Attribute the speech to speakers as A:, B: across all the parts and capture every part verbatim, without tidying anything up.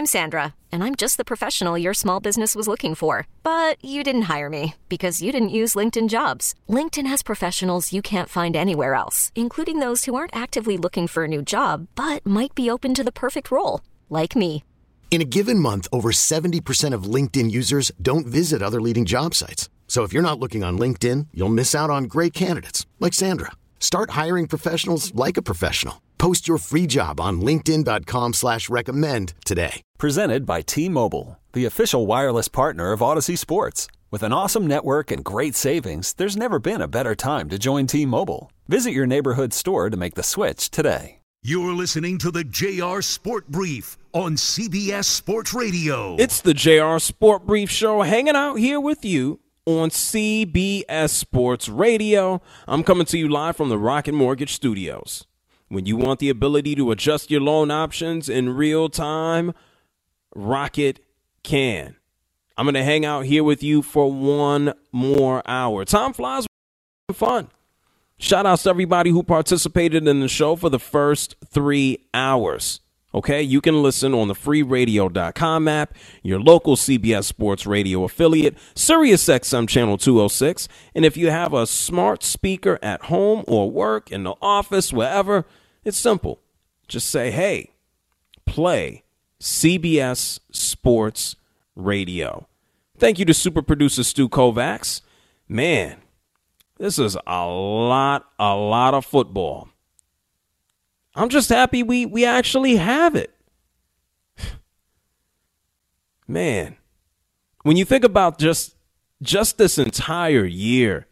A: I'm Sandra, and I'm just the professional your small business was looking for. But you didn't hire me because you didn't use LinkedIn Jobs. LinkedIn has professionals you can't find anywhere else, including those who aren't actively looking for a new job, but might be open to the perfect role, like me.
B: In a given month, over seventy percent of LinkedIn users don't visit other leading job sites. So if you're not looking on LinkedIn, you'll miss out on great candidates like Sandra. Start hiring professionals like a professional. Post your free job on linkedin dot com slash recommend today.
C: Presented by T-Mobile, the official wireless partner of Odyssey Sports. With an awesome network and great savings, there's never been a better time to join T-Mobile. Visit your neighborhood store to make the switch today.
D: You're listening to the J R Sport Brief on C B S Sports Radio.
E: It's the J R Sport Brief Show, hanging out here with you on C B S Sports Radio. I'm coming to you live from the Rocket Mortgage Studios. When you want the ability to adjust your loan options in real time, Rocket can. I'm going to hang out here with you for one more hour. Time flies, fun. Shout outs to everybody who participated in the show for the first three hours. Okay, you can listen on the free radio dot com app, your local C B S Sports Radio affiliate, Sirius X M channel two oh six, and if you have a smart speaker at home or work, in the office, wherever, it's simple. Just say, hey, play C B S Sports Radio. Thank you to super producer Stu Kovacs. Man, this is a lot, a lot of football. I'm just happy we we actually have it. Man, when you think about just just this entire year,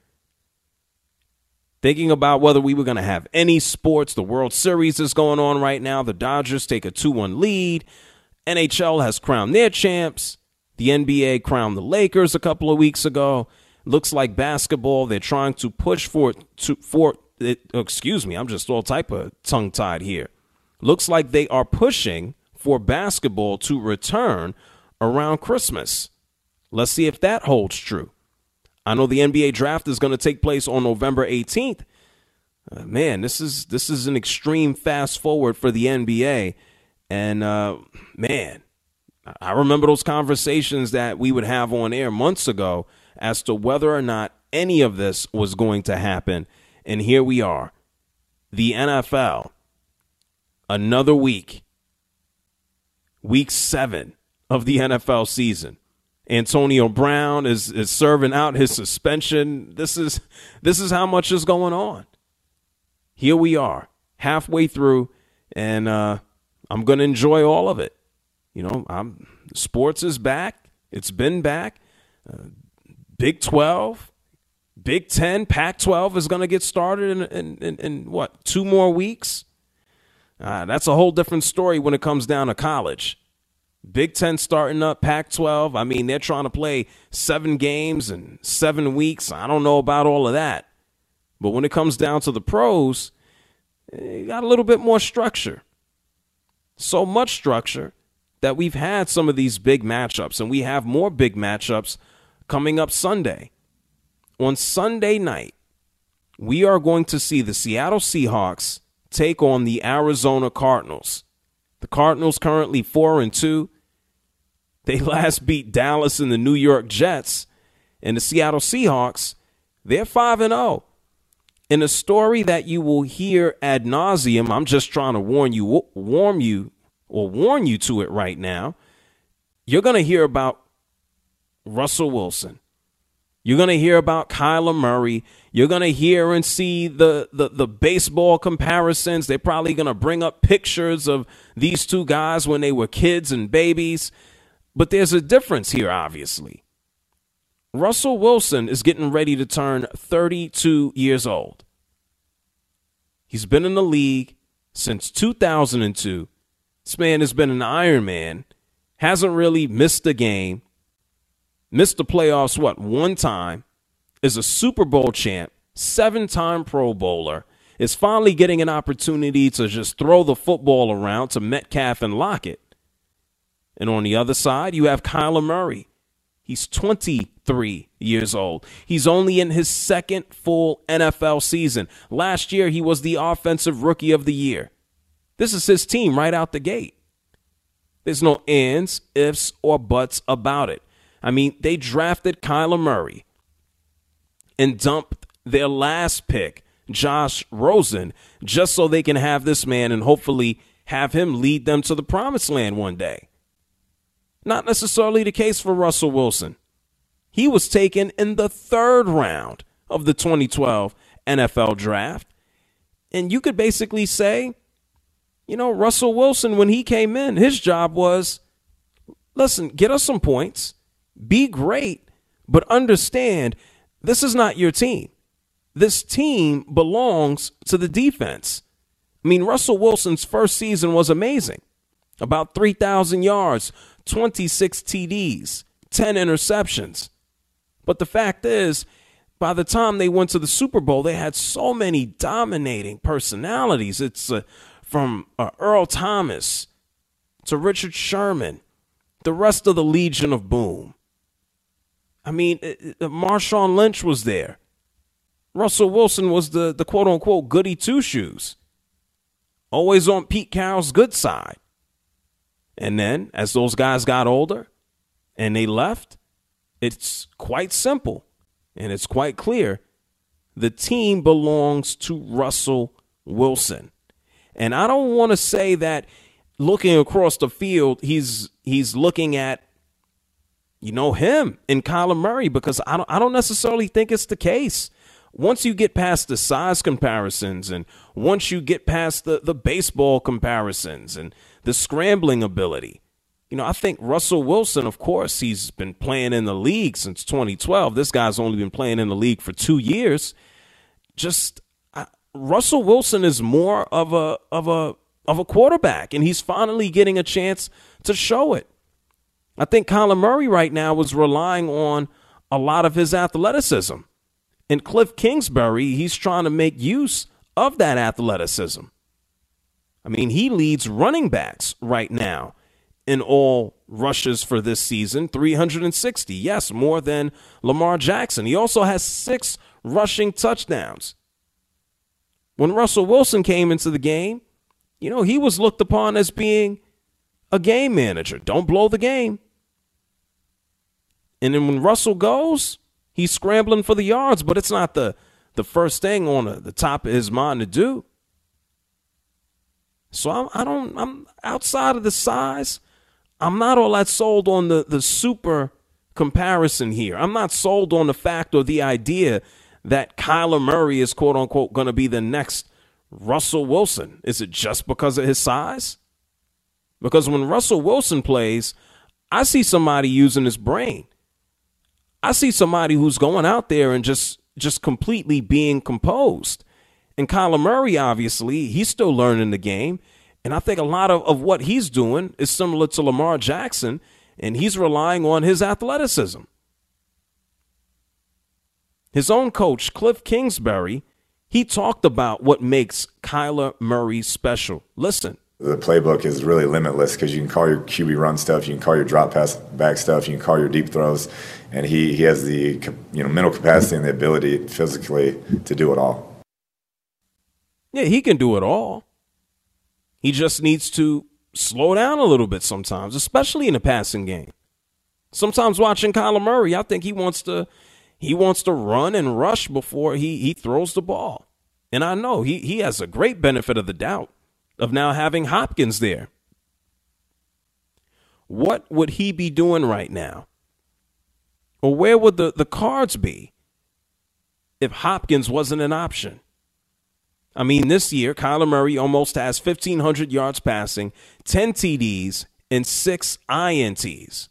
E: thinking about whether we were going to have any sports, the World Series is going on right now. The Dodgers take a two one lead. N H L has crowned their champs. The N B A crowned the Lakers a couple of weeks ago. Looks like basketball, they're trying to push for to for it. Excuse me, I'm just all type of tongue-tied here. Looks like they are pushing for basketball to return around Christmas. Let's see if that holds true. I know the N B A draft is going to take place on November eighteenth. Uh, man, this is this is an extreme fast forward for the N B A. And, uh, man, I remember those conversations that we would have on air months ago as to whether or not any of this was going to happen. And here we are. The N F L, another week, week seven of the N F L season. Antonio Brown is, is serving out his suspension. This is this is how much is going on. Here we are, halfway through, and uh, I'm going to enjoy all of it. You know, I'm, sports is back. It's been back. Uh, Big twelve, Big ten, Pac twelve is going to get started in, in, in, in, what, two more weeks? Uh, that's a whole different story when it comes down to college. Big ten starting up, Pac twelve. I mean, they're trying to play seven games in seven weeks. I don't know about all of that. But when it comes down to the pros, you got a little bit more structure. So much structure that we've had some of these big matchups, and we have more big matchups coming up Sunday. On Sunday night, we are going to see the Seattle Seahawks take on the Arizona Cardinals. The Cardinals currently four and two. They last beat Dallas and the New York Jets. And the Seattle Seahawks, they're five and oh. In a story that you will hear ad nauseum, I'm just trying to warn you, warn you, or warn you to it right now. You're going to hear about Russell Wilson. You're going to hear about Kyler Murray. You're going to hear and see the, the, the baseball comparisons. They're probably going to bring up pictures of these two guys when they were kids and babies. But there's a difference here, obviously. Russell Wilson is getting ready to turn thirty-two years old. He's been in the league since two thousand two. This man has been an Iron Man, hasn't really missed a game, missed the playoffs, what, one time, is a Super Bowl champ, seven-time Pro Bowler, is finally getting an opportunity to just throw the football around to Metcalf and Lockett. And on the other side, you have Kyler Murray. He's twenty-three years old. He's only in his second full N F L season. Last year, he was the Offensive Rookie of the Year. This is his team right out the gate. There's no ands, ifs, or buts about it. I mean, they drafted Kyler Murray and dumped their last pick, Josh Rosen, just so they can have this man and hopefully have him lead them to the promised land one day. Not necessarily the case for Russell Wilson. He was taken in the third round of the twenty twelve N F L draft. And you could basically say, you know, Russell Wilson, when he came in, his job was, listen, get us some points, be great, but understand this is not your team. This team belongs to the defense. I mean, Russell Wilson's first season was amazing. About three thousand yards, twenty-six T Ds, ten interceptions. But the fact is, by the time they went to the Super Bowl, they had so many dominating personalities. It's uh, from uh, Earl Thomas to Richard Sherman, the rest of the Legion of Boom. I mean, it, it, Marshawn Lynch was there. Russell Wilson was the, the quote-unquote goody two-shoes, always on Pete Carroll's good side. And then, as those guys got older and they left, it's quite simple and it's quite clear. The team belongs to Russell Wilson. And I don't want to say that looking across the field, he's he's looking at, you know, him and Kyler Murray, because I don't I don't necessarily think it's the case. Once you get past the size comparisons and once you get past the, the baseball comparisons and the scrambling ability, you know, I think Russell Wilson, of course, he's been playing in the league since twenty twelve. This guy's only been playing in the league for two years. Just uh, Russell Wilson is more of a of a of a quarterback, and he's finally getting a chance to show it. I think Kyler Murray right now is relying on a lot of his athleticism. And Cliff Kingsbury, he's trying to make use of that athleticism. I mean, he leads running backs right now in all rushes for this season, three hundred sixty. Yes, more than Lamar Jackson. He also has six rushing touchdowns. When Russell Wilson came into the game, you know, he was looked upon as being a game manager. Don't blow the game. And then when Russell goes, he's scrambling for the yards, but it's not the, the first thing on the, the top of his mind to do. So I'm, I don't, I'm outside of the size. I'm not all that sold on the, the super comparison here. I'm not sold on the fact or the idea that Kyler Murray is, quote unquote, going to be the next Russell Wilson. Is it just because of his size? Because when Russell Wilson plays, I see somebody using his brain. I see somebody who's going out there and just, just completely being composed. And Kyler Murray, obviously, he's still learning the game. And I think a lot of, of what he's doing is similar to Lamar Jackson, and he's relying on his athleticism. His own coach, Cliff Kingsbury, he talked about what makes Kyler Murray special. Listen.
F: The playbook is really limitless because you can call your Q B run stuff, you can call your drop pass back stuff, you can call your deep throws, and he, he has the you know mental capacity and the ability physically to do it all.
E: Yeah, he can do it all. He just needs to slow down a little bit sometimes, especially in the passing game. Sometimes watching Kyler Murray, I think he wants to he wants to run and rush before he, he throws the ball. And I know he, he has a great benefit of the doubt of now having Hopkins there. What would he be doing right now? Or where would the, the Cards be if Hopkins wasn't an option? I mean, this year, Kyler Murray almost has fifteen hundred yards passing, ten T Ds, and six I N Ts.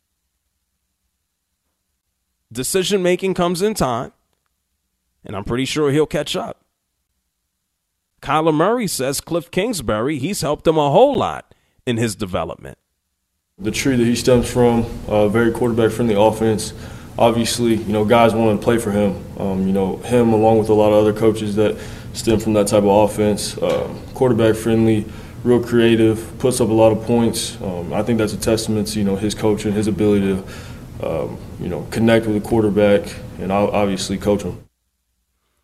E: Decision-making comes in time, and I'm pretty sure he'll catch up. Kyler Murray says Cliff Kingsbury, he's helped him a whole lot in his development.
G: The tree that he stems from, a very quarterback-friendly offense. Obviously, you know, guys want to play for him. Um, you know, him along with a lot of other coaches that stem from that type of offense. Um, quarterback-friendly, real creative, puts up a lot of points. Um, I think that's a testament to, you know, his coaching, his ability to, um, you know, connect with the quarterback and obviously coach him.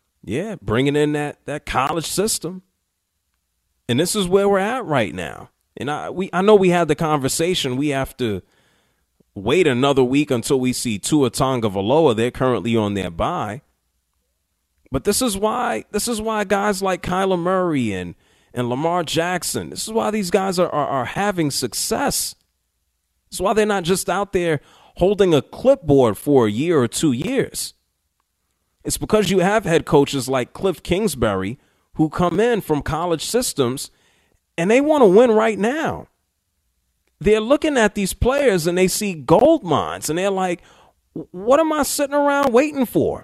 E: Yeah, bringing in that, that college system. And this is where we're at right now. And I we I know we had the conversation. We have to wait another week until we see Tua Tagovailoa. They're currently on their bye. But this is why this is why guys like Kyler Murray and, and Lamar Jackson, this is why these guys are, are, are having success. This is why they're not just out there holding a clipboard for a year or two years. It's because you have head coaches like Cliff Kingsbury who come in from college systems and they want to win right now. They're looking at these players and they see gold mines and they're like, what am I sitting around waiting for?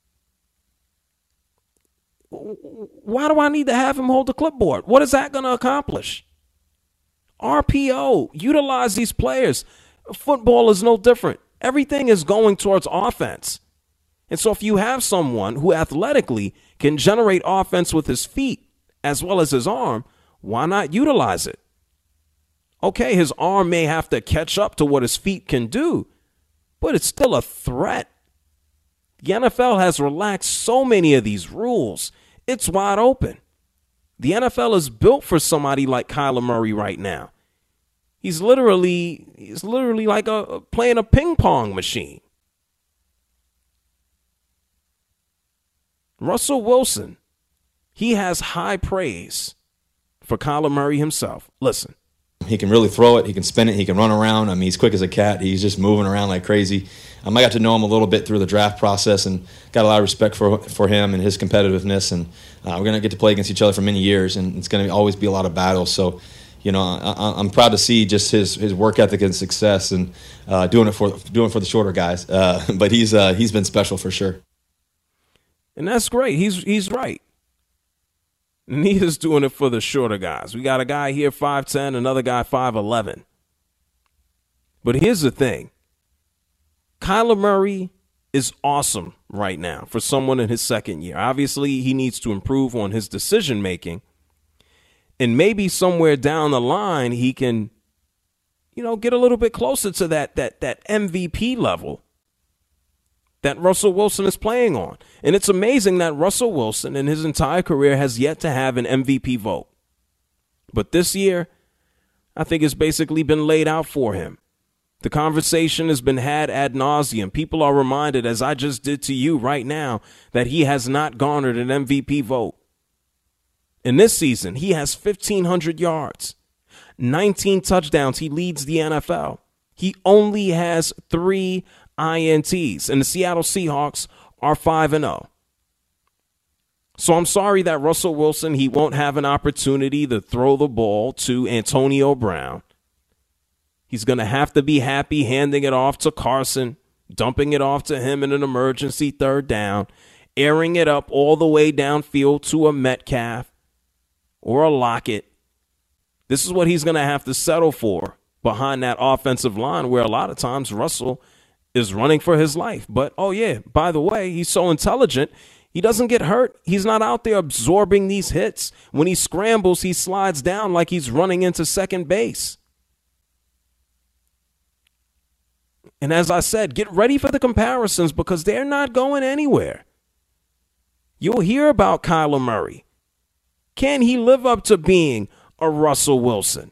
E: Why do I need to have him hold the clipboard? What is that going to accomplish? R P O, utilize these players. Football is no different. Everything is going towards offense. And so if you have someone who athletically can generate offense with his feet as well as his arm, why not utilize it? Okay, his arm may have to catch up to what his feet can do, but it's still a threat. The N F L has relaxed so many of these rules. It's wide open. The N F L is built for somebody like Kyler Murray right now. He's literally, he's literally like a playing a ping pong machine. Russell Wilson, he has high praise for Kyler Murray himself. Listen.
H: He can really throw it. He can spin it. He can run around. I mean, he's quick as a cat. He's just moving around like crazy. Um, I got to know him a little bit through the draft process and got a lot of respect for for him and his competitiveness. And uh, we're going to get to play against each other for many years, and it's going to always be a lot of battles. So, you know, I, I'm proud to see just his his work ethic and success and uh, doing it for doing it for the shorter guys. Uh, but he's uh, he's been special for sure.
E: And that's great. He's he's right. And he is doing it for the shorter guys. We got a guy here five ten, another guy five eleven. But here's the thing. Kyler Murray is awesome right now for someone in his second year. Obviously, he needs to improve on his decision making. And maybe somewhere down the line, he can, you know, get a little bit closer to that that that M V P level that Russell Wilson is playing on. And it's amazing that Russell Wilson in his entire career has yet to have an M V P vote. But this year, I think it's basically been laid out for him. The conversation has been had ad nauseum. People are reminded, as I just did to you right now, that he has not garnered an M V P vote. In this season, he has fifteen hundred yards, nineteen touchdowns. He leads the N F L. He only has three I N Ts, and the Seattle Seahawks are five and oh. So I'm sorry that Russell Wilson, he won't have an opportunity to throw the ball to Antonio Brown. He's going to have to be happy handing it off to Carson, dumping it off to him in an emergency third down, airing it up all the way downfield to a Metcalf or a Lockett. This is what he's going to have to settle for behind that offensive line where a lot of times Russell is running for his life. But, oh, yeah, by the way, he's so intelligent, he doesn't get hurt. He's not out there absorbing these hits. When he scrambles, he slides down like he's running into second base. And as I said, get ready for the comparisons because they're not going anywhere. You'll hear about Kyler Murray. Can he live up to being a Russell Wilson?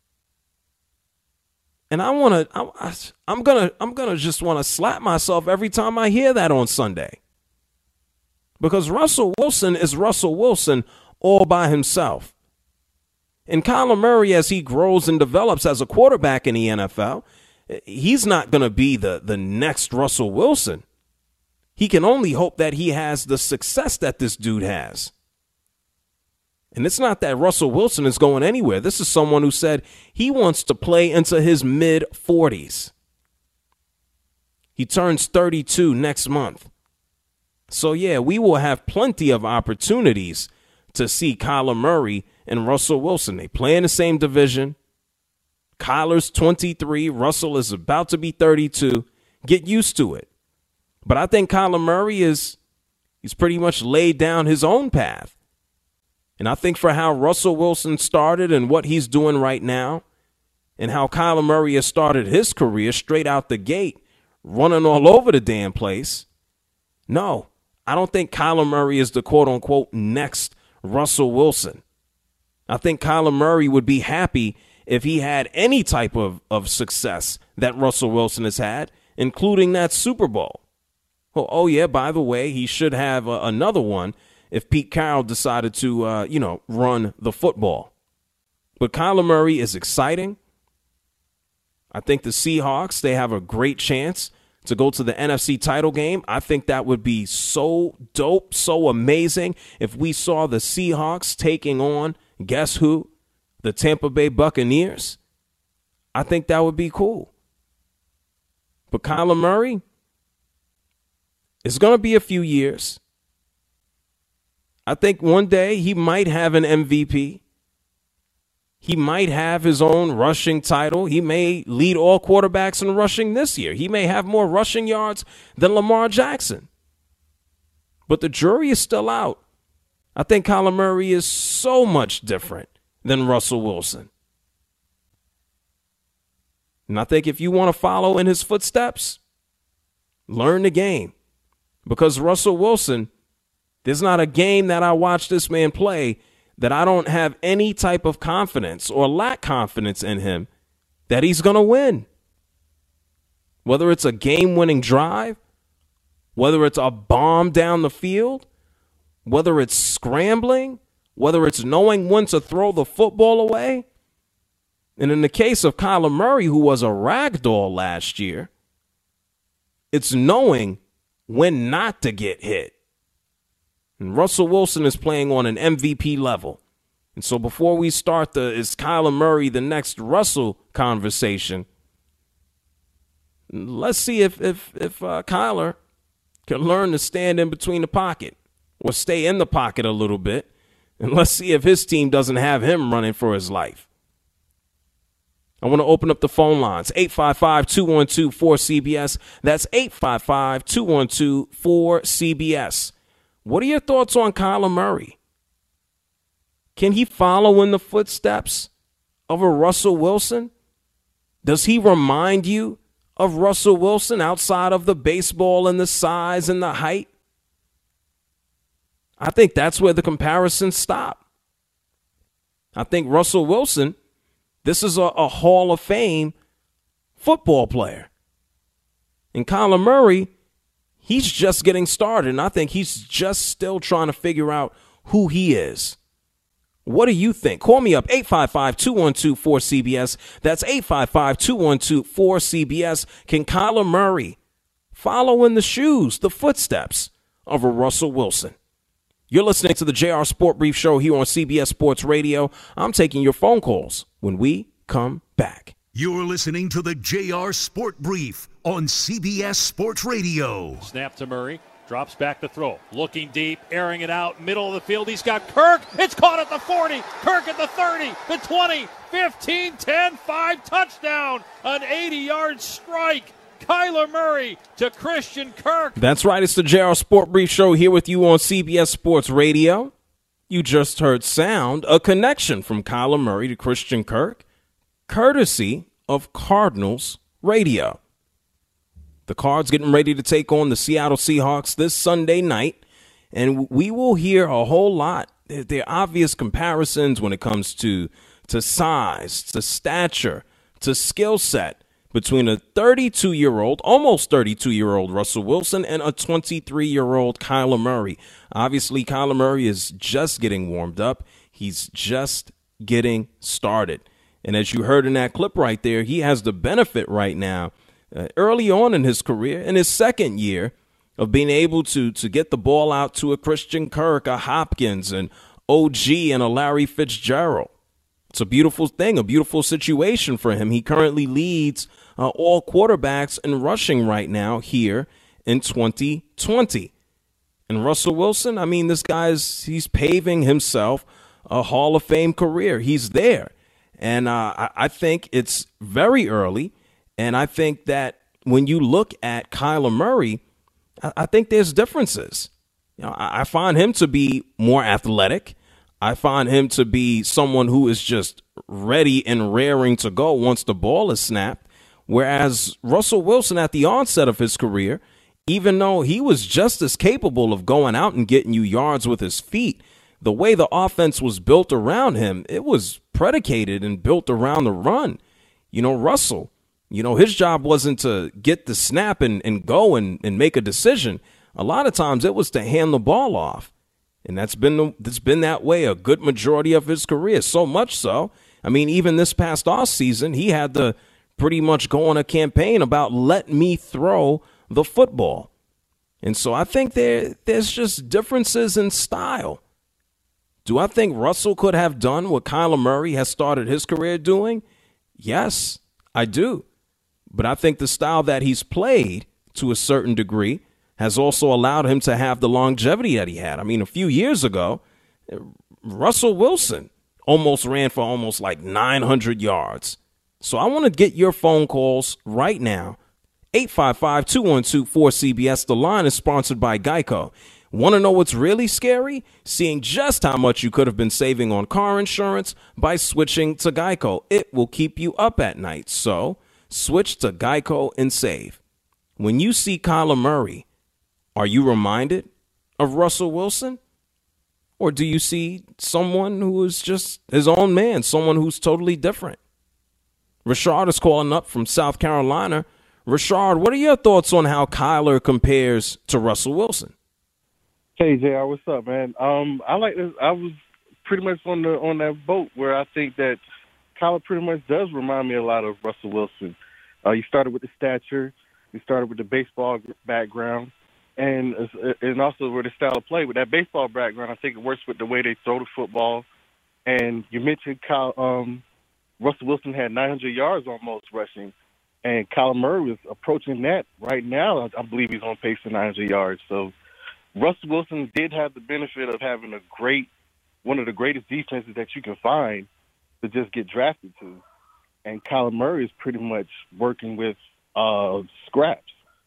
E: And I want to, I, I'm going to, I'm going to just want to slap myself every time I hear that on Sunday. Because Russell Wilson is Russell Wilson all by himself. And Kyler Murray, as he grows and develops as a quarterback in the N F L, he's not going to be the, the next Russell Wilson. He can only hope that he has the success that this dude has. And it's not that Russell Wilson is going anywhere. This is someone who said he wants to play into his mid forties. He turns thirty-two next month. So, yeah, we will have plenty of opportunities to see Kyler Murray and Russell Wilson. They play in the same division. Kyler's twenty-three. Russell is about to be thirty-two. Get used to it. But I think Kyler Murray is he's pretty much laid down his own path. And I think for how Russell Wilson started and what he's doing right now and how Kyler Murray has started his career straight out the gate, running all over the damn place, no, I don't think Kyler Murray is the quote-unquote next Russell Wilson. I think Kyler Murray would be happy if he had any type of, of success that Russell Wilson has had, including that Super Bowl. Well, oh, yeah, by the way, he should have uh, another one if Pete Carroll decided to, uh, you know, run the football. But Kyler Murray is exciting. I think the Seahawks, they have a great chance to go to the N F C title game. I think that would be so dope, so amazing if we saw the Seahawks taking on, guess who? The Tampa Bay Buccaneers. I think that would be cool. But Kyler Murray, it's going to be a few years. I think one day he might have an M V P. He might have his own rushing title. He may lead all quarterbacks in rushing this year. He may have more rushing yards than Lamar Jackson. But the jury is still out. I think Kyler Murray is so much different than Russell Wilson. And I think if you want to follow in his footsteps, learn the game. Because Russell Wilson, there's not a game that I watch this man play that I don't have any type of confidence or lack confidence in him that he's going to win. Whether it's a game-winning drive, whether it's a bomb down the field, whether it's scrambling, whether it's knowing when to throw the football away. And in the case of Kyler Murray, who was a ragdoll last year, it's knowing when not to get hit. And Russell Wilson is playing on an M V P level. And so before we start the is Kyler Murray the next Russell conversation, let's see if if if uh, Kyler can learn to stand in between the pocket or stay in the pocket a little bit. And let's see if his team doesn't have him running for his life. I want to open up the phone lines, eight five five, two one two, four C B S. That's eight five five, two one two, four C B S. What are your thoughts on Kyler Murray? Can he follow in the footsteps of a Russell Wilson? Does he remind you of Russell Wilson outside of the baseball and the size and the height? I think that's where the comparisons stop. I think Russell Wilson, this is a, a Hall of Fame football player. And Kyler Murray, he's just getting started, and I think he's just still trying to figure out who he is. What do you think? Call me up, eight five five, two one two, four C B S. That's eight five five, two one two, four C B S. Can Kyler Murray follow in the shoes, the footsteps of a Russell Wilson? You're listening to the J R Sport Brief Show here on C B S Sports Radio. I'm taking your phone calls when we come back.
D: You're listening to the J R Sport Brief on C B S Sports Radio.
I: Snap to Murray, drops back to throw. Looking deep, airing it out, middle of the field. He's got Kirk. It's caught at the forty. Kirk at the thirty, the twenty, fifteen, ten, five, touchdown. An eighty-yard strike. Kyler Murray to Christian Kirk.
E: That's right. It's the J R Sport Brief Show here with you on C B S Sports Radio. You just heard sound, a connection from Kyler Murray to Christian Kirk, courtesy of Cardinals Radio. The Cards getting ready to take on the Seattle Seahawks this Sunday night, and we will hear a whole lot. There are obvious comparisons when it comes to, to size, to stature, to skill set between a thirty-two-year-old, almost thirty-two-year-old Russell Wilson and a twenty-three-year-old Kyler Murray. Obviously, Kyler Murray is just getting warmed up. He's just getting started. And as you heard in that clip right there, he has the benefit right now, uh, early on in his career, in his second year, of being able to, to get the ball out to a Christian Kirk, a Hopkins, an O G, and a Larry Fitzgerald. It's a beautiful thing, a beautiful situation for him. He currently leads uh, all quarterbacks in rushing right now here in twenty twenty. And Russell Wilson, I mean, this guy's, he's paving himself a Hall of Fame career. He's there. And uh, I, I think it's very early. And I think that when you look at Kyler Murray, I, I think there's differences. You know, I, I find him to be more athletic. I find him to be someone who is just ready and raring to go once the ball is snapped. Whereas Russell Wilson at the onset of his career, even though he was just as capable of going out and getting you yards with his feet, the way the offense was built around him, it was predicated and built around the run. You know, Russell, you know, his job wasn't to get the snap and, and go and, and make a decision. A lot of times it was to hand the ball off. And that's been the, that's been that way a good majority of his career, so much so. I mean, even this past offseason, he had to pretty much go on a campaign about let me throw the football. And so I think there there's just differences in style. Do I think Russell could have done what Kyler Murray has started his career doing? Yes, I do. But I think the style that he's played to a certain degree has also allowed him to have the longevity that he had. I mean, a few years ago, Russell Wilson almost ran for almost like nine hundred yards. So I want to get your phone calls right now. eight five five, two one two, four C B S. The line is sponsored by Geico. Want to know what's really scary? Seeing just how much you could have been saving on car insurance by switching to Geico. It will keep you up at night. So switch to Geico and save. When you see Kyler Murray, are you reminded of Russell Wilson? Or do you see someone who is just his own man, someone who's totally different? Rashard is calling up from South Carolina. Rashard, what are your thoughts on how Kyler compares to Russell Wilson?
J: Hey, J R, what's up, man? Um, I like this. I was pretty much on the on that boat where I think that Kyler pretty much does remind me a lot of Russell Wilson. Uh, he started with the stature. He started with the baseball background. And and also with the style of play. With that baseball background, I think it works with the way they throw the football. And you mentioned Kyle, um, Russell Wilson had nine hundred yards almost rushing. And Kyler Murray is approaching that right now. I believe he's on pace for nine hundred yards. So Russell Wilson did have the benefit of having a great, one of the greatest defenses that you can find to just get drafted to. And Kyler Murray is pretty much working with uh, scraps.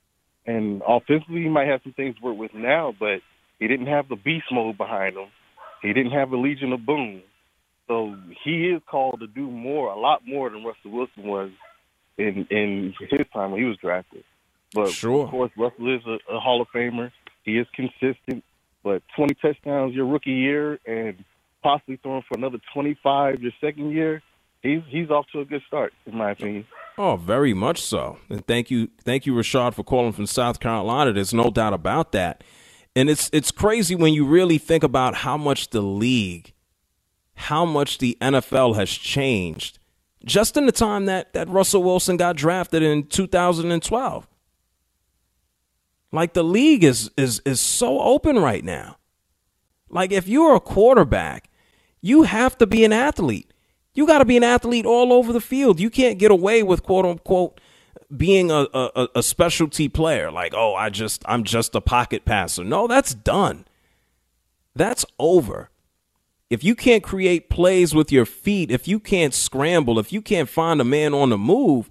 J: And offensively, he might have some things to work with now, but he didn't have the beast mode behind him. He didn't have a Legion of Boom. So he is called to do more, a lot more than Russell Wilson was in, in his time when he was drafted. But,
E: sure.
J: Of course, Russell is a, a Hall of Famer. He is consistent. But twenty touchdowns your rookie year and possibly throwing for another twenty-five your second year, he's he's off to a good start, in my opinion.
E: Oh, very much so. And thank you, thank you, Rashard, for calling from South Carolina. There's no doubt about that. And it's it's crazy when you really think about how much the league, how much the N F L has changed just in the time that, that Russell Wilson got drafted in two thousand twelve. Like, the league is is is so open right now. Like, if you're a quarterback, you have to be an athlete. You got to be an athlete all over the field. You can't get away with, quote unquote, being a, a, a specialty player. Like, oh, I just I'm just a pocket passer. No, that's done. That's over. If you can't create plays with your feet, if you can't scramble, if you can't find a man on the move,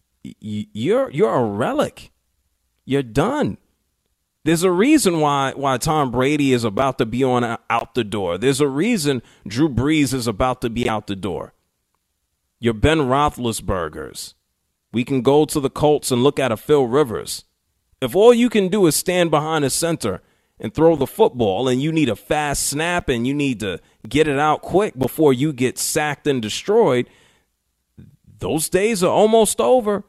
E: you're you're a relic. You're done. There's a reason why why Tom Brady is about to be on out the door. There's a reason Drew Brees is about to be out the door. Your Ben Roethlisbergers. We can go to the Colts and look at a Phil Rivers. If all you can do is stand behind a center and throw the football and you need a fast snap and you need to get it out quick before you get sacked and destroyed, those days are almost over.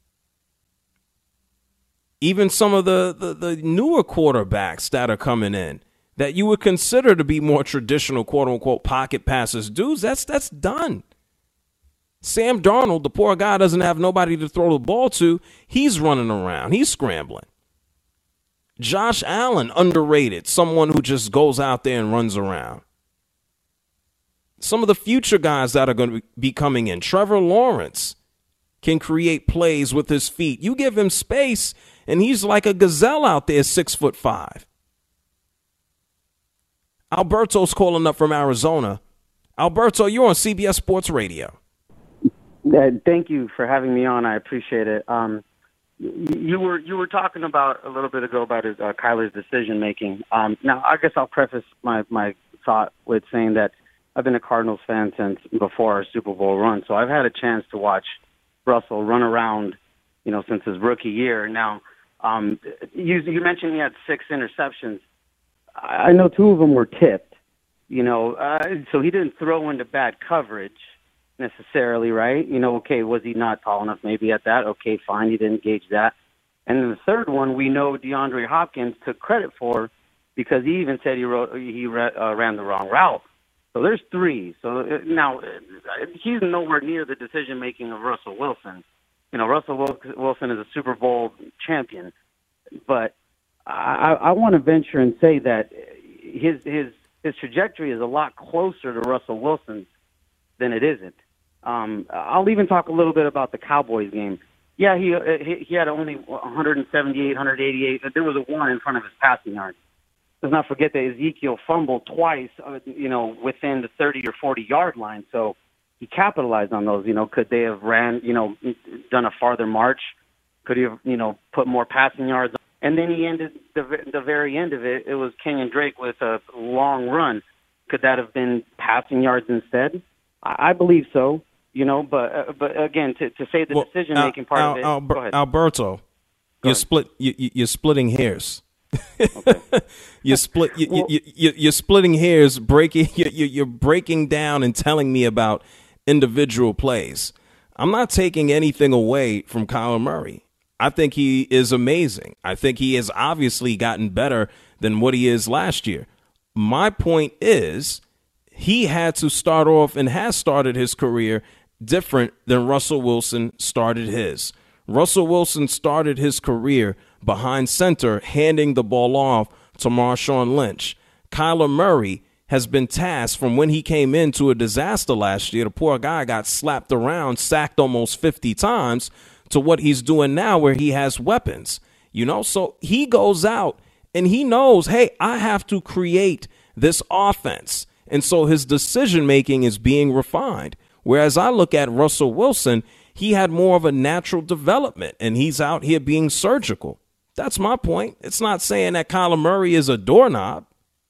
E: Even some of the, the, the newer quarterbacks that are coming in that you would consider to be more traditional, quote-unquote, pocket passers, dudes, that's that's done. Sam Darnold, the poor guy, doesn't have nobody to throw the ball to. He's running around. He's scrambling. Josh Allen, underrated, someone who just goes out there and runs around. Some of the future guys that are going to be coming in, Trevor Lawrence, can create plays with his feet. You give him space, and he's like a gazelle out there, six foot five. Alberto's calling up from Arizona. Alberto, you're on C B S Sports Radio.
K: Uh, thank you for having me on. I appreciate it. Um, you were you were talking about a little bit ago about his, uh, Kyler's decision making. Um, now, I guess I'll preface my, my thought with saying that I've been a Cardinals fan since before our Super Bowl run, so I've had a chance to watch Russell run around, you know, since his rookie year. Now, um, you, you mentioned he had six interceptions. I know two of them were tipped, you know, uh, so he didn't throw into bad coverage. necessarily, right? You know, okay, was he not tall enough maybe at that? Okay, fine, he didn't gauge that. And then the third one, we know DeAndre Hopkins took credit for because he even said he wrote he uh, ran the wrong route. So there's three. So uh, now uh, he's nowhere near the decision making of Russell Wilson. You know, Russell Wilson is a Super Bowl champion, but I, I want to venture and say that his his his trajectory is a lot closer to Russell Wilson's than it isn't. Um, I'll even talk a little bit about the Cowboys game. Yeah, he he, he had only one seventy-eight, one eighty-eight. There was a one in front of his passing yards. Let's not forget that Ezekiel fumbled twice, uh, you know, within the thirty or forty yard line. So he capitalized on those. You know, could they have ran, you know, done a farther march? Could he have, you know, put more passing yards? And then he ended the the very end of it. It was Kenyon Drake with a long run. Could that have been passing yards instead? I, I believe so. You know, but uh, but again, to, to say the well, decision making part
E: Al,
K: of it.
E: Al,
K: go ahead.
E: Alberto,
K: go
E: you're
K: ahead.
E: split. You, you're splitting hairs. Okay. you're split. You, well, you, you, you're splitting hairs. Breaking. You, you're breaking down and telling me about individual plays. I'm not taking anything away from Kyler Murray. I think he is amazing. I think he has obviously gotten better than what he is last year. My point is, he had to start off and has started his career different than Russell Wilson started his. Russell Wilson started his career behind center, handing the ball off to Marshawn Lynch. Kyler Murray has been tasked from when he came into a disaster last year. The poor guy got slapped around, sacked almost fifty times, to what he's doing now where he has weapons. You know, so he goes out and he knows, hey, I have to create this offense. And so his decision making is being refined. Whereas I look at Russell Wilson, he had more of a natural development and he's out here being surgical. That's my point. It's not saying that Kyler Murray is a doorknob.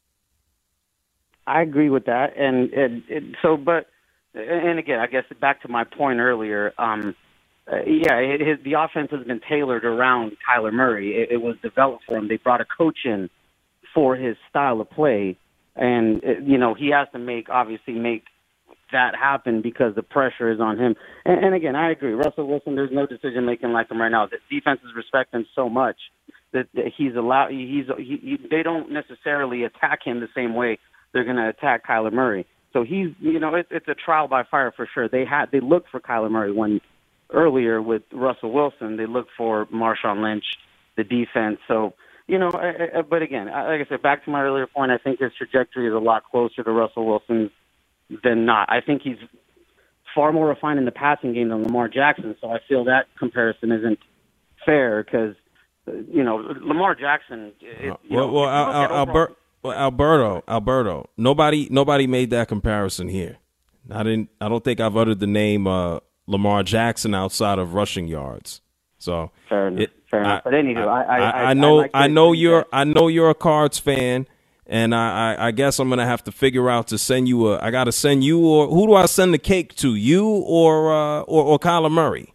K: I agree with that. And, and, and so, but, and again, I guess back to my point earlier, um, uh, yeah, it, it, the offense has been tailored around Kyler Murray. It, it was developed for him. They brought a coach in for his style of play. And, uh, you know, he has to make, obviously make that happen because the pressure is on him. And, and again, I agree. Russell Wilson, there's no decision-making like him right now. The defenses respect him so much that, that he's allowed, he's, he, he, they don't necessarily attack him the same way they're going to attack Kyler Murray. So he's, you know, it, it's a trial by fire for sure. They had, they looked for Kyler Murray when earlier with Russell Wilson, they looked for Marshawn Lynch, the defense. So, you know, I, I, but again, like I said, back to my earlier point, I think his trajectory is a lot closer to Russell Wilson's than not. I think he's far more refined in the passing game than Lamar Jackson. So I feel that comparison isn't fair because, you know, Lamar Jackson. It, you
E: well,
K: know,
E: well, Al, Al, Albert, well, Alberto, Alberto, nobody, nobody made that comparison here. I didn't. I don't think I've uttered the name uh, Lamar Jackson outside of rushing yards. So
K: fair enough.
E: It,
K: fair enough.
E: I,
K: but anywho, I, I, I,
E: I know,
K: I, like
E: I know you're, I know you're a Cards fan. And I, I, I guess I'm gonna have to figure out to send you a. I gotta send you, or who do I send the cake to? You or uh, or, or Kyler Murray?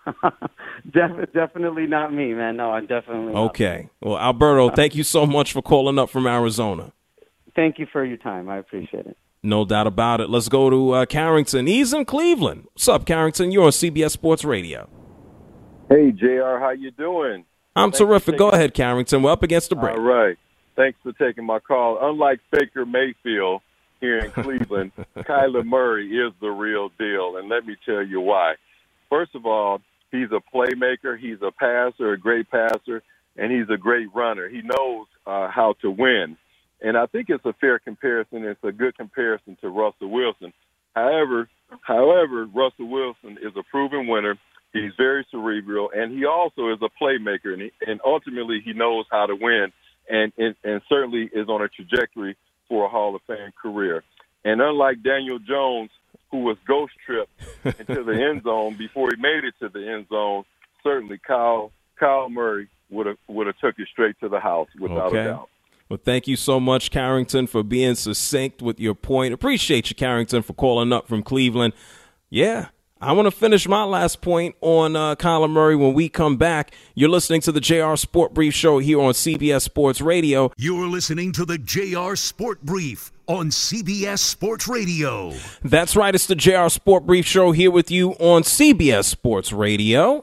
K: Def- definitely not me, man. No, I'm definitely not.
E: Okay. Well, Alberto, thank you so much for calling up from Arizona.
K: Thank you for your time. I appreciate it.
E: No doubt about it. Let's go to uh, Carrington. He's in Cleveland. What's up, Carrington? You're on C B S Sports Radio.
L: Hey, J R, how you doing?
E: I'm
L: Thanks
E: terrific. Go
L: taking-
E: ahead, Carrington. We're up against the break.
L: All right. Thanks for taking my call. Unlike Baker Mayfield here in Cleveland, Kyler Murray is the real deal, and let me tell you why. First of all, he's a playmaker, he's a passer, a great passer, and he's a great runner. He knows uh, how to win, and I think it's a fair comparison. It's a good comparison to Russell Wilson. However, however, Russell Wilson is a proven winner. He's very cerebral, and he also is a playmaker, and, he, and ultimately he knows how to win. And, and and certainly is on a trajectory for a Hall of Fame career. And unlike Daniel Jones, who was ghost tripped into the end zone before he made it to the end zone, certainly Kyle Kyle Murray would have would have took it straight to the house without
E: okay.
L: a doubt.
E: Well, thank you so much, Carrington, for being succinct with your point. Appreciate you, Carrington, for calling up from Cleveland. Yeah, I want to finish my last point on uh, Kyler Murray when we come back. You're listening to the J R Sport Brief Show here on C B S Sports Radio.
D: You're listening to the J R Sport Brief on C B S Sports Radio.
E: That's right. It's the J R Sport Brief Show here with you on C B S Sports Radio.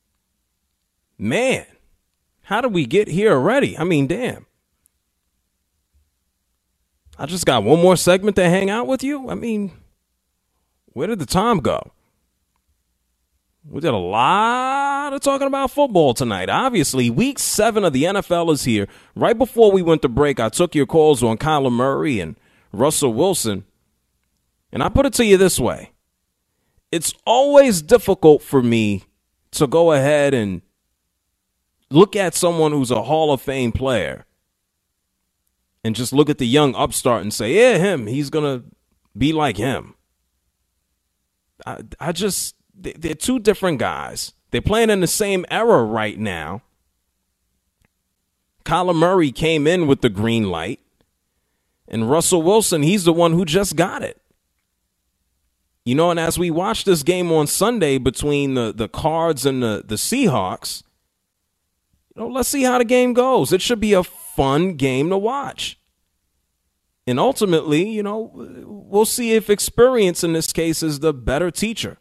E: Man, how did we get here already? I mean, damn. I just got one more segment to hang out with you. I mean, where did the time go? We did a lot of talking about football tonight. Obviously, week seven of the N F L is here. Right before we went to break, I took your calls on Kyler Murray and Russell Wilson. And I put it to you this way. It's always difficult for me to go ahead and look at someone who's a Hall of Fame player and just look at the young upstart and say, yeah, him, he's going to be like him. I, I just... They're two different guys. They're playing in the same era right now. Kyler Murray came in with the green light. And Russell Wilson, he's the one who just got it. You know, and as we watch this game on Sunday between the, the Cards and the, the Seahawks, you know, let's see how the game goes. It should be a fun game to watch. And ultimately, you know, we'll see if experience in this case is the better teacher.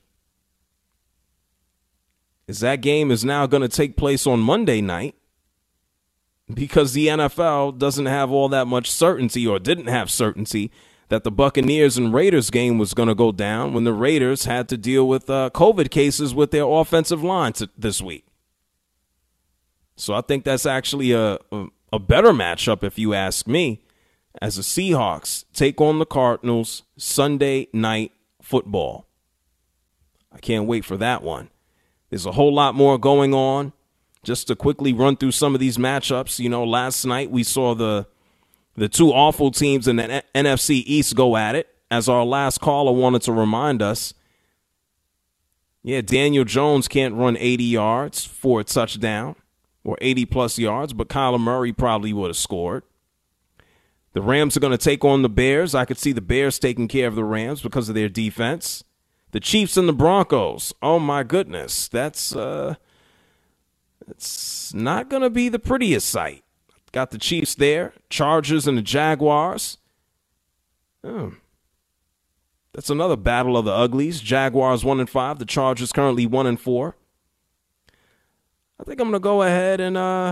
E: Is that game is now going to take place on Monday night because the N F L doesn't have all that much certainty or didn't have certainty that the Buccaneers and Raiders game was going to go down when the Raiders had to deal with uh, COVID cases with their offensive line t- this week. So I think that's actually a, a, a better matchup, if you ask me, as the Seahawks take on the Cardinals Sunday night football. I can't wait for that one. There's a whole lot more going on. Just to quickly run through some of these matchups, you know, last night we saw the the two awful teams in the N F C East go at it. As our last caller wanted to remind us, yeah, Daniel Jones can't run eighty yards for a touchdown or eighty-plus yards, but Kyler Murray probably would have scored. The Rams are going to take on the Bears. I could see the Bears taking care of the Rams because of their defense. The Chiefs and the Broncos. Oh, my goodness. That's uh, it's not going to be the prettiest sight. Got the Chiefs there. Chargers and the Jaguars. Oh. That's another battle of the uglies. Jaguars one and five. The Chargers currently one and four. I think I'm going to go ahead and uh,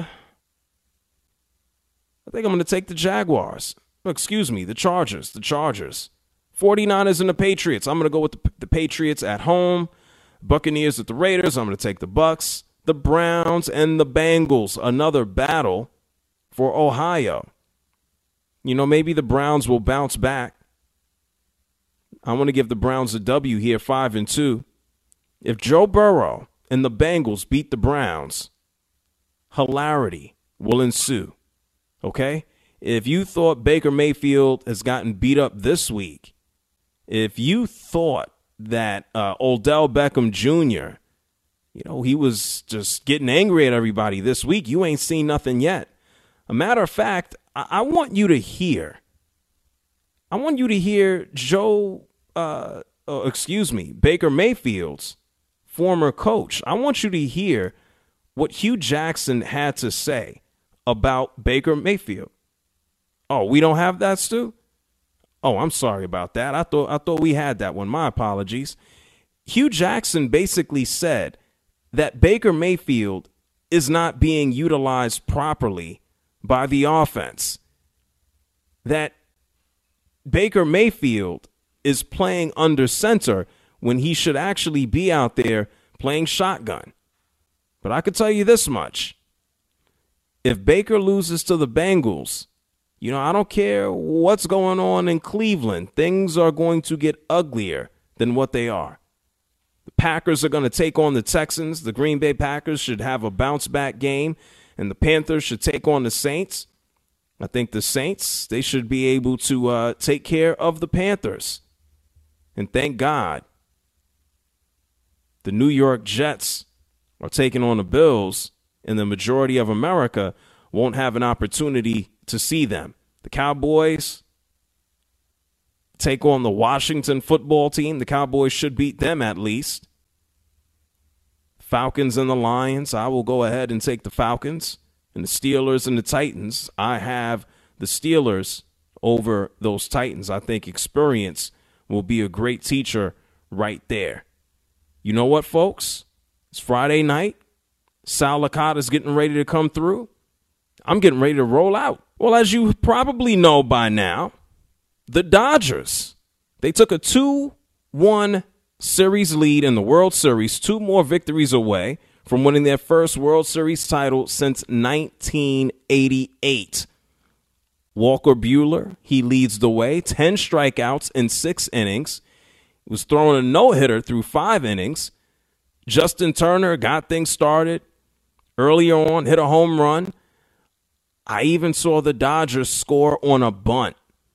E: I think I'm going to take the Jaguars. Oh, excuse me, the Chargers. The Chargers. forty-niners and the Patriots. I'm going to go with the, the Patriots at home. Buccaneers at the Raiders. I'm going to take the Bucks. The Browns and the Bengals. Another battle for Ohio. You know, maybe the Browns will bounce back. I want to give the Browns a W here, five and two. If Joe Burrow and the Bengals beat the Browns, hilarity will ensue. Okay? If you thought Baker Mayfield has gotten beat up this week, if you thought that uh, Odell Beckham Junior, you know, he was just getting angry at everybody this week, you ain't seen nothing yet. A matter of fact, I, I want you to hear, I want you to hear Joe, uh, oh, excuse me, Baker Mayfield's former coach. I want you to hear what Hugh Jackson had to say about Baker Mayfield. Oh, we don't have that, Stu? Oh, I'm sorry about that. I thought I thought we had that one. My apologies. Hugh Jackson basically said that Baker Mayfield is not being utilized properly by the offense. That Baker Mayfield is playing under center when he should actually be out there playing shotgun. But I could tell you this much. If Baker loses to the Bengals, you know, I don't care what's going on in Cleveland. Things are going to get uglier than what they are. The Packers are going to take on the Texans. The Green Bay Packers should have a bounce-back game, and the Panthers should take on the Saints. I think the Saints, they should be able to uh, take care of the Panthers. And thank God the New York Jets are taking on the Bills, and the majority of America won't have an opportunity to see them. The Cowboys take on the Washington football team. The Cowboys should beat them at least. Falcons and the Lions. I will go ahead and take the Falcons. And the Steelers and the Titans, I have the Steelers over those Titans. I think experience will be a great teacher right there. You know what, folks? It's Friday night. Sal Licata's getting ready to come through. I'm getting ready to roll out. Well, as you probably know by now, the Dodgers, they took a two one series lead in the World Series, two more victories away from winning their first World Series title since nineteen eighty-eight. Walker Buehler, he leads the way, ten strikeouts in six innings. He was throwing a no-hitter through five innings. Justin Turner got things started earlier on, hit a home run. I even saw the Dodgers score on a bunt.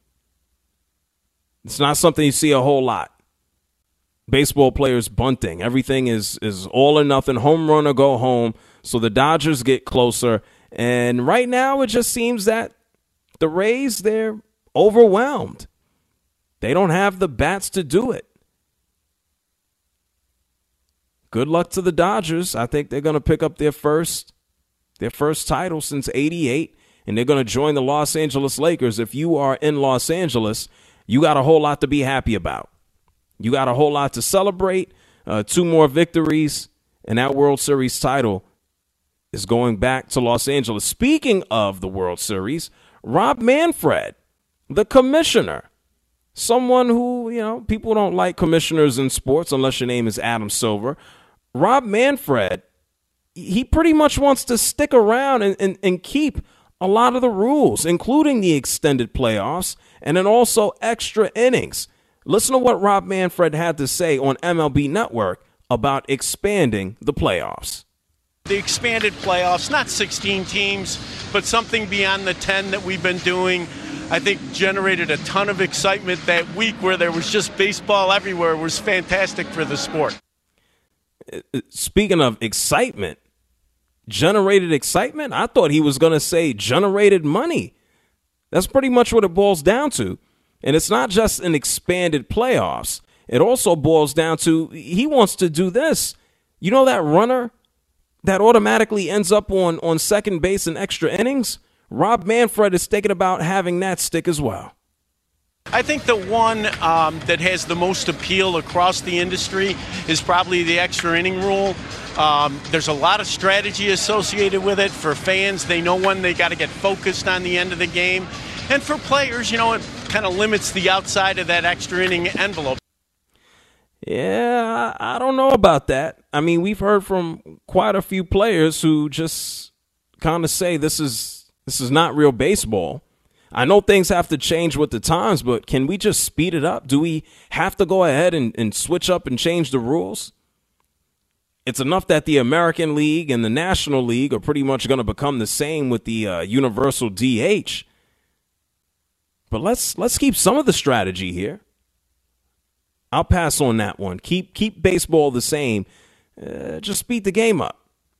E: It's not something you see a whole lot. Baseball players bunting. Everything is, is all or nothing, home run or go home. So the Dodgers get closer. And right now it just seems that the Rays, they're overwhelmed. They don't have the bats to do it. Good luck to the Dodgers. I think they're going to pick up their first, their first title since eighty-eight, and they're going to join the Los Angeles Lakers. If you are in Los Angeles, you got a whole lot to be happy about. You got a whole lot to celebrate. Uh, two more victories, and that World Series title is going back to Los Angeles. Speaking of the World Series, Rob Manfred, the commissioner, someone who, you know, people don't like commissioners in sports unless your name is Adam Silver. Rob Manfred, he pretty much wants to stick around and, and, and keep a lot of the rules, including the extended playoffs and then also extra innings. Listen to what Rob Manfred had to say on M L B Network about expanding the playoffs.
M: The expanded playoffs, not sixteen teams, but something beyond the ten that we've been doing, I think generated a ton of excitement that week where there was just baseball everywhere. It was fantastic for the sport.
E: Speaking of excitement, generated excitement? I thought he was going to say generated money. That's pretty much what it boils down to. And it's not just an expanded playoffs. It also boils down to he wants to do this. You know that runner that automatically ends up on, on second base in extra innings? Rob Manfred is thinking about having that stick as well.
M: I think the one um, that has the most appeal across the industry is probably the extra inning rule. Um, there's a lot of strategy associated with it. For fans, they know when they got to get focused on the end of the game. And for players, you know, it kind of limits the outside of that extra inning envelope.
E: Yeah, I don't know about that. I mean, we've heard from quite a few players who just kind of say this is this is not real baseball. I know things have to change with the times, but can we just speed it up? Do we have to go ahead and, and switch up and change the rules? It's enough that the American League and the National League are pretty much going to become the same with the uh, universal D H. But let's let's keep some of the strategy here. I'll pass on that one. Keep keep baseball the same. Uh, just speed the game up.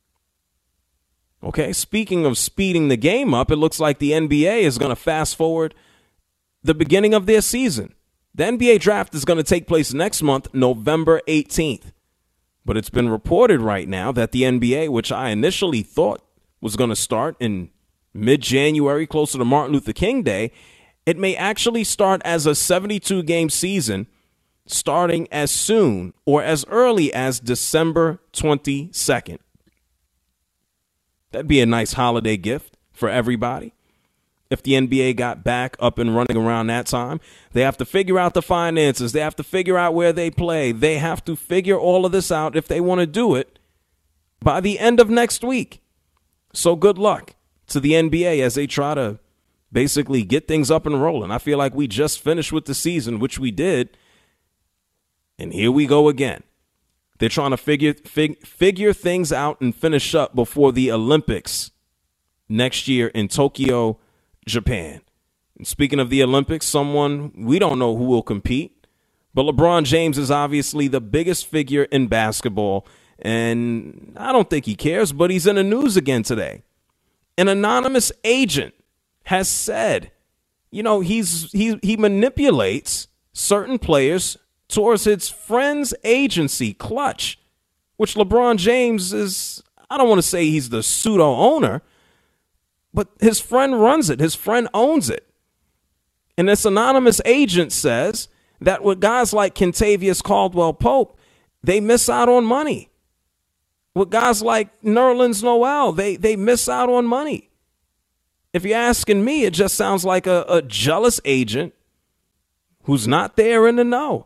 E: Okay, speaking of speeding the game up, it looks like the N B A is going to fast forward the beginning of their season. The N B A draft is going to take place next month, November eighteenth. But it's been reported right now that the N B A, which I initially thought was going to start in mid-January, closer to Martin Luther King Day, it may actually start as a seventy-two game season starting as soon or as early as December twenty-second. That'd be a nice holiday gift for everybody. If the N B A got back up and running around that time, they have to figure out the finances. They have to figure out where they play. They have to figure all of this out if they want to do it by the end of next week. So good luck to the N B A as they try to basically get things up and rolling. I feel like we just finished with the season, which we did. And here we go again. They're trying to figure fig, figure things out and finish up before the Olympics next year in Tokyo, Japan. And speaking of the Olympics, someone we don't know who will compete, but LeBron James is obviously the biggest figure in basketball, and I don't think he cares, but he's in the news again today. An anonymous agent has said, you know, he's he he manipulates certain players towards his friend's agency, Clutch. which LeBron James is, I don't want to say he's the pseudo owner, but his friend runs it. His friend owns it. And this anonymous agent says that with guys like Kentavious Caldwell-Pope, they miss out on money. With guys like Nerlens Noel, they, they miss out on money. If you're asking me, it just sounds like a, a jealous agent who's not there in the know.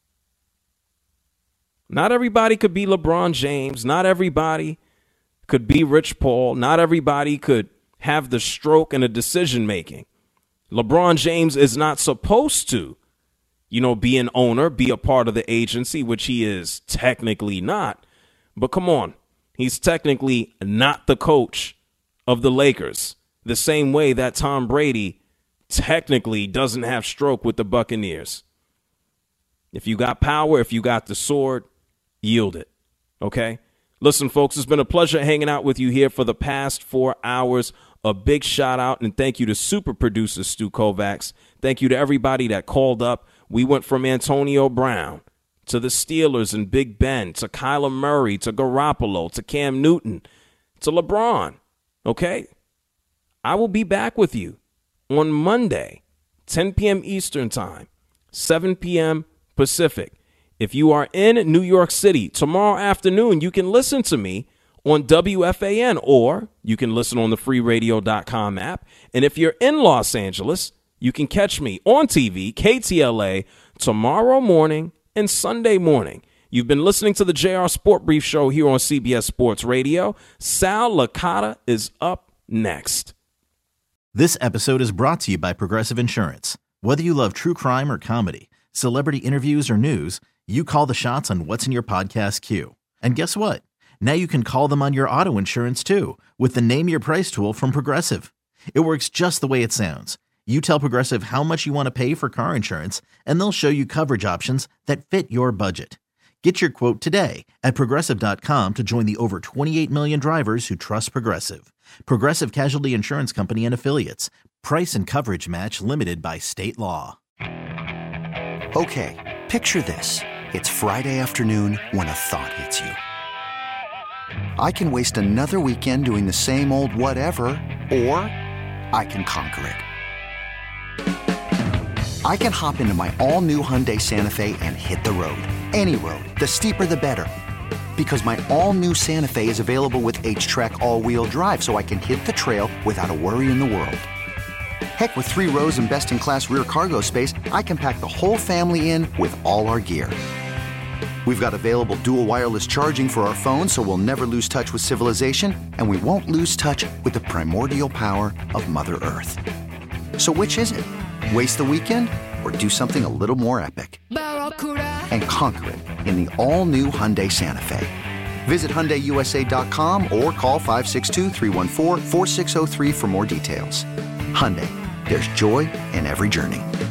E: Not everybody could be LeBron James. Not everybody could be Rich Paul. Not everybody could have the stroke and the decision making. LeBron James is not supposed to, you know, be an owner, be a part of the agency, which he is technically not. But come on, he's technically not the coach of the Lakers, the same way that Tom Brady technically doesn't have stroke with the Buccaneers. If you got power, if you got the sword, yield it. Okay? Listen, folks, it's been a pleasure hanging out with you here for the past four hours. A big shout out and thank you to super producer Stu Kovacs. Thank you to everybody that called up. We went from Antonio Brown to the Steelers and Big Ben, to Kyler Murray, to Garoppolo, to Cam Newton, to LeBron. Okay? I will be back with you on Monday, ten p.m. Eastern Time, seven p.m. Pacific. If you are in New York City tomorrow afternoon, you can listen to me on W F A N, or you can listen on the free radio dot com app. And if you're in Los Angeles, you can catch me on T V, K T L A, tomorrow morning and Sunday morning. You've been listening to the J R Sport Brief Show here on C B S Sports Radio. Sal Licata is up next.
N: This episode is brought to you by Progressive Insurance. Whether you love true crime or comedy, celebrity interviews or news, you call the shots on what's in your podcast queue. And guess what? Now you can call them on your auto insurance too with the Name Your Price tool from Progressive. It works just the way it sounds. You tell Progressive how much you want to pay for car insurance, and they'll show you coverage options that fit your budget. Get your quote today at Progressive dot com to join the over twenty-eight million drivers who trust Progressive. Progressive Casualty Insurance Company and Affiliates. Price and coverage match limited by state law.
O: Okay, picture this. It's Friday afternoon when a thought hits you. I can waste another weekend doing the same old whatever, or I can conquer it. I can hop into my all-new Hyundai Santa Fe and hit the road. Any road. The steeper, the better. Because my all-new Santa Fe is available with H-Track all-wheel drive, so I can hit the trail without a worry in the world. Heck, with three rows and best-in-class rear cargo space, I can pack the whole family in with all our gear. We've got available dual wireless charging for our phones, so we'll never lose touch with civilization, and we won't lose touch with the primordial power of Mother Earth. So which is it? Waste the weekend or do something a little more epic? And conquer it in the all-new Hyundai Santa Fe. Visit Hyundai U S A dot com or call five six two, three one four, four six zero three for more details. Hyundai, there's joy in every journey.